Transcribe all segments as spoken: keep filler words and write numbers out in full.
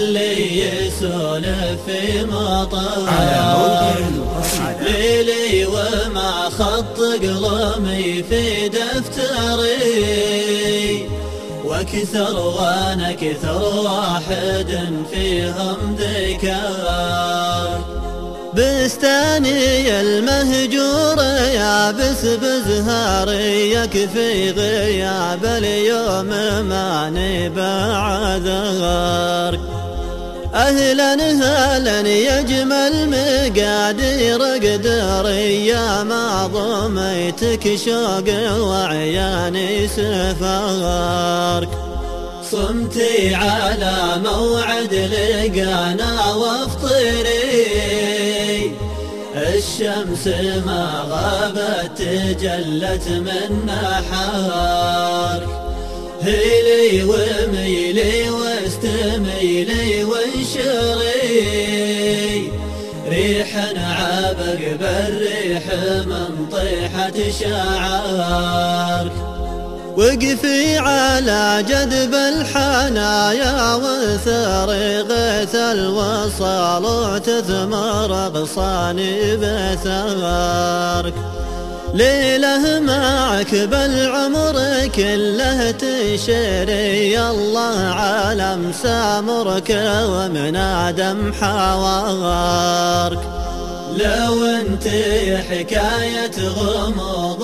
اللي يسولف في مطار ليلي ومع خط قلمي في دفتري، وكثر وانا كثر واحد فيهم ذكر. بستاني المهجور يابس بزهاري، يكفي غياب اليوم ماني بعذر. أهلا هلا يا جمل مقادير قدري، يا ما ضميتك شوق وعياني سفارك. صمتي على موعد لقانا وافطري، الشمس ما غابت تجلت من نحارك. هيلي وميلي واستميلي وانشري، ريح عابق بالريح من طيحة شعارك. وقفي على جدب الحنايا وثري غيث الوصال، وتثمر اغصاني بثارك. ليله معك بالعمر كله تشري، الله عالم سامرك ومن آدم حوارك. لو انت حكاية غموض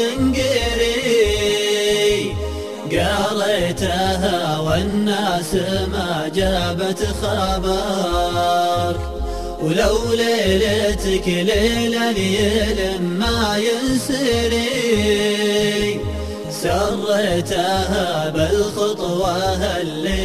وتنقري، قريتها والناس ما جابت خبرك. ولو ليلتك ليلة ليل ما ينسري، سريتها بالخطوة اللي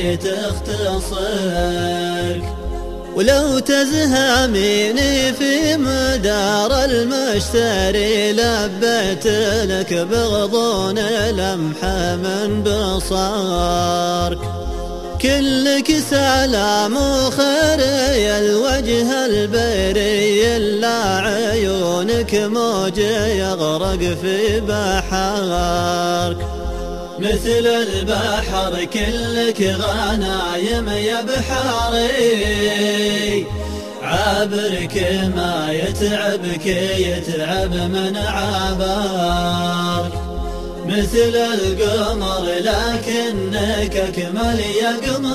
تختصرك. ولو تزهميني في مدار المشتري، لبيت لك بغضون لمحة من بصارك. كلك سلام وخير يا الوجه البري، إلا عيونك موج يغرق في بحارك. مثل البحر كلك غنايم يا بحاري، عابرك ما يتعبك يتعب من عبارك. مثل القمر لكنك أكمل يا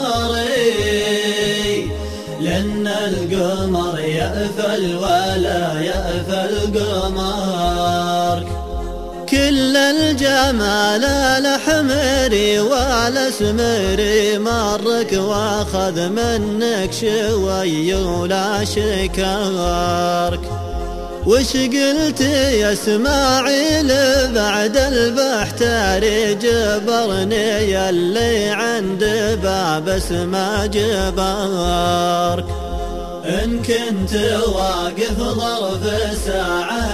قمري، لأن القمر يأفل ولا يأفل قمرك. كل الجمال الأحمري والأسمري مرك، واخذ منك شوي ولا شكرك. وش قلت يا اسماعيل بعد البحتري، جبرني يلي عند باب اسمه جبارك. إن كنت واقف ظرف ساعة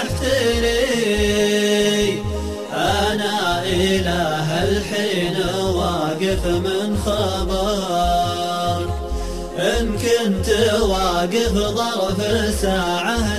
تحتري، أنا إله الحين واقف من خبرك. إن كنت واقف ظرف ساعة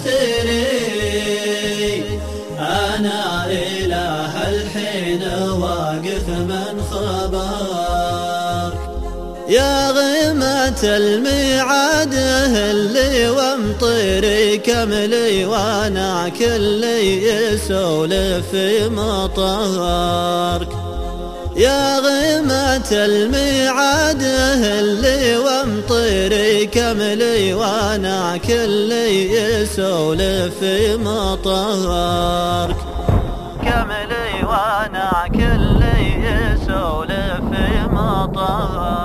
تحتري، أنا إله الحين واقف من خبرك. يا غيمة الميعاد اللي ومطيري، كملي وانا كلي يسولف في مطارك. يا غيمة الميعاد اللي ومطيري، كملي وانا كلي يسولف في مطارك. كملي وانا كلي يسولف في مطارك.